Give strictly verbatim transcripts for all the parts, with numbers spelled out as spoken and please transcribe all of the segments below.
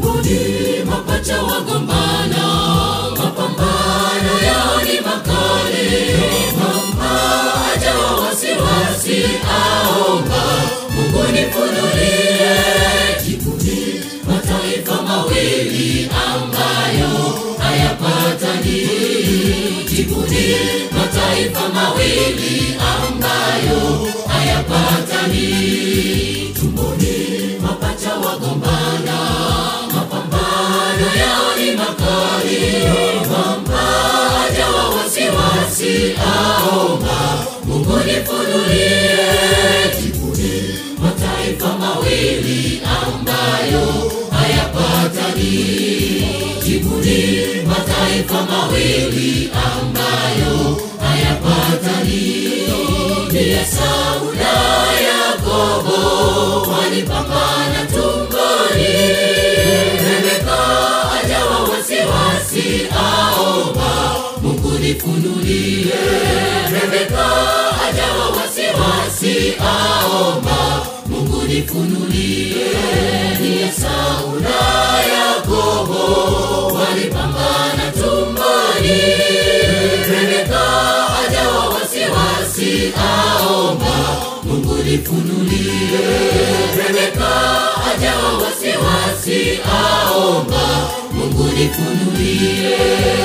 Tumboni mapacha wagombana, mapambano yao ni makali. Mama ajawa wasiwasi aomba, Mungu nifunulie. Jibuni mataifa mawili ambayo hayapatani. Jibuni mataifa mawili ambayo hayapatani. Tumboni mapacha wagombana, mapambano yao ni makali. Mama ajawa wasiwasi aomba, Mungu nifunulie. Jibuni mataifa mawili ambayo hayapatani. Jibuni mataifa mawili ambayo hayapatani. Ni Esau na Yakobo walipambana tumboni. Rebeka ajawa wasiwasi aomba, Mungu nifunulie. Rebeka ajawa wasiwasi aomba, Mungu nifunulie. Ni Esau na Yakobo walipambana tumboni. Rebeka ajawa wasiwasi aomba, Mungu nifunulie. Rebeka ajawa wasiwasi aomba, Mungu nifunulie.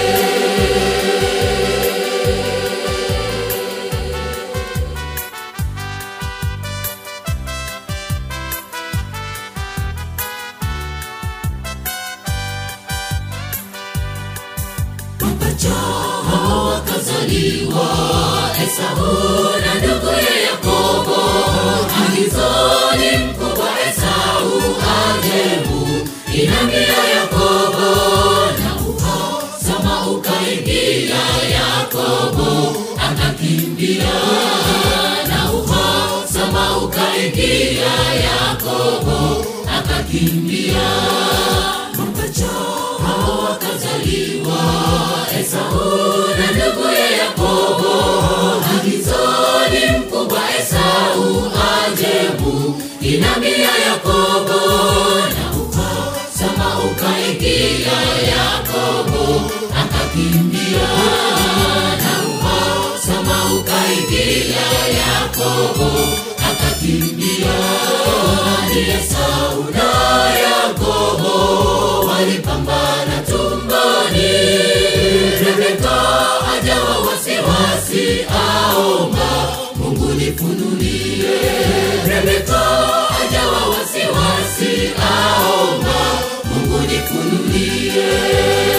Mapacha hao wakazaliwa, Esau na nduguye Yakobo. Agizoni mkubwa Esau ajabu, inambia Yakobo. Na uhasama ukaingia, Yakobo akakimbia. Na uhasama ukaingia, Yakobo akakimbia. Mapacha hao wakazaliwa, Esau na nduguye Yakobo. Agizoni mkubwa Esau ajabu, inambia Yakobo. Na uhasama ukaingia, Yakobo akakimbia. Na uhasama ukaingia, Yakobo akakimbia. Ni Esau na Yakobo walipambana tumboni. Rebeka ajawa wasiwasi aomba, Mungu nifunulie. Rebeka ajawa wasiwasi aomba, Mungu nifunulie.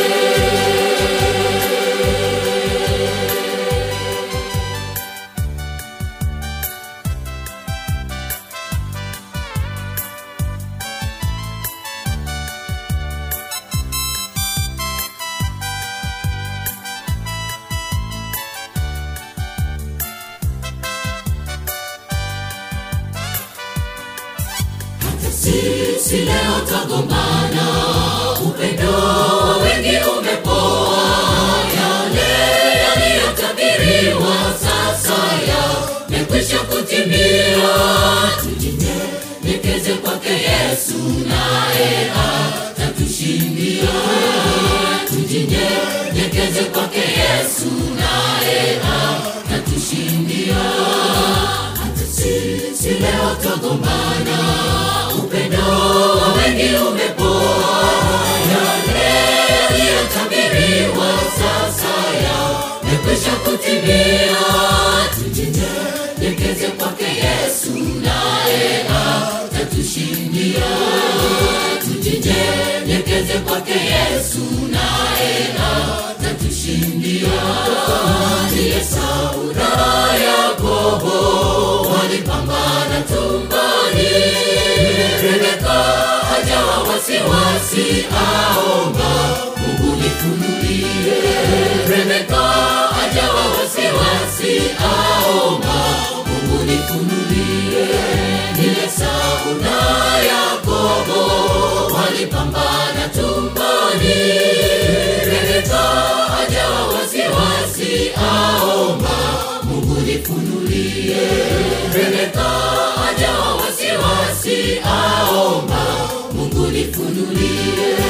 Sisi leo tagombana, upendo wa wengi umepoa. Yale yaliyotabiriwa sasa yamekwisha kutimia. Tujinyenyekeze kwake Yesu naye atatushindia. Tujinyenyekeze kwake Yesu naye atatushindia. Hata sisi leo tagombana, upendo wa wengi umepoa. Yale yaliyotabiriwa sasa yamekwisha kutimia. Tujinyenyekeze kwake Yesu naye atatushindia. Tujinyenyekeze kwake Yesu naye atatushindia. Ni Esau na Yakobo walipambana tumboni. Rebeka ajawa wasiwasi aomba, Mungu nifunulie. Rebeka ajawa wasiwasi aomba, Mungu nifunulie. Ni Esau na Yakobo walipambana tumboni. Rebeka ajawa wasiwasi aomba, Mungu nifunulie. Rebeka ajawa wasiwasi aomba, Mungu nifunulie.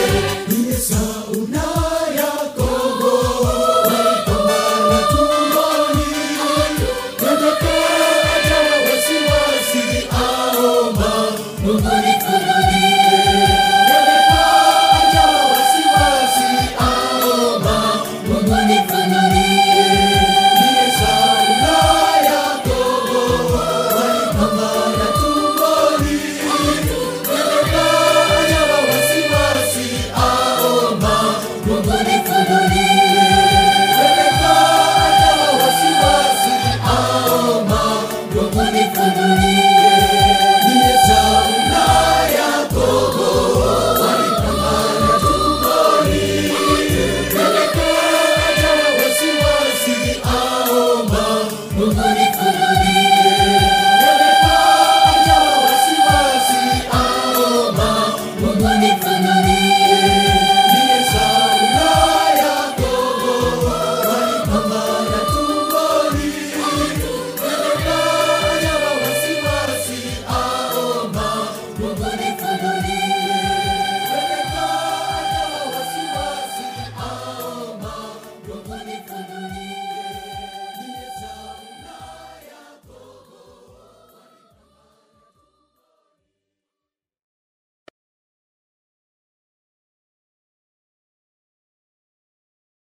dunia